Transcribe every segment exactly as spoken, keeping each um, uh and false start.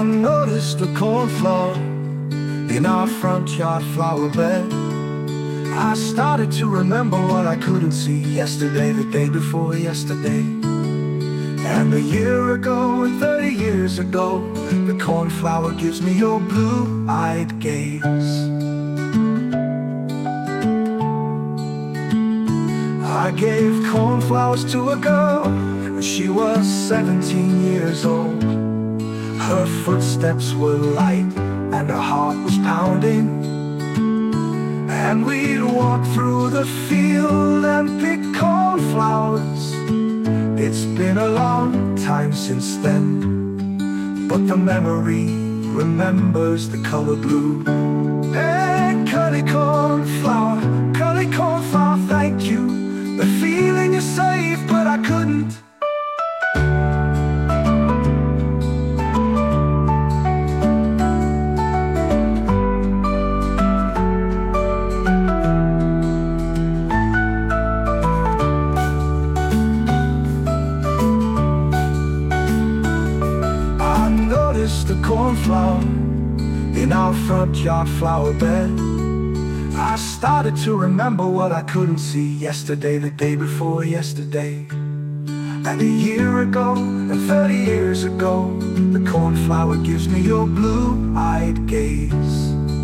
I noticed a cornflower in our front yard flower bed. I started to remember what I couldn't see yesterday, the day before yesterday. And a year ago and thirty years ago, the cornflower gives me your blue-eyed gaze. I gave cornflowers to a girl when she was seventeen years old. Her footsteps were light and her heart was pounding, and we'd walk through the field and pick cornflowers. It's been a long time since then, but the memory remembers the color blue. Hey, curly cornflower, curly cornflower, thank you. The feeling is safe, but I couldn't. The cornflower in our front yard flower bed. I started to remember what I couldn't see yesterday, the day before yesterday. And a year ago and thirty years ago, the cornflower gives me your blue-eyed gaze.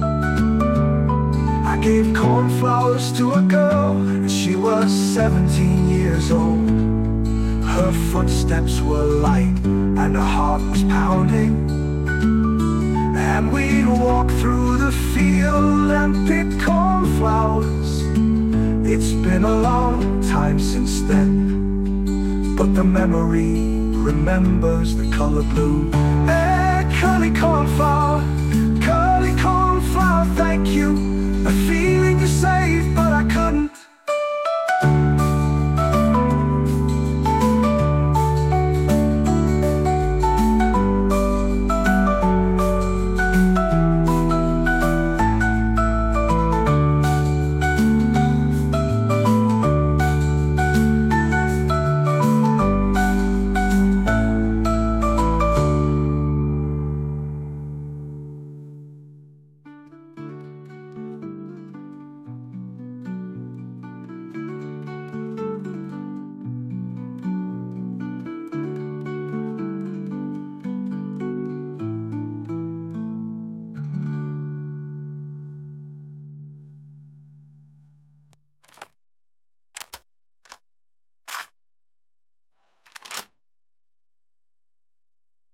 I gave cornflowers to a girl and she was seventeen years old. Her footsteps were light and her heart was pounding, and we'd walk through the field and pick cornflowers. It's been a long time since then, but the memory remembers the color blue. Hey, curly cornflower, curly cornflower, thank you.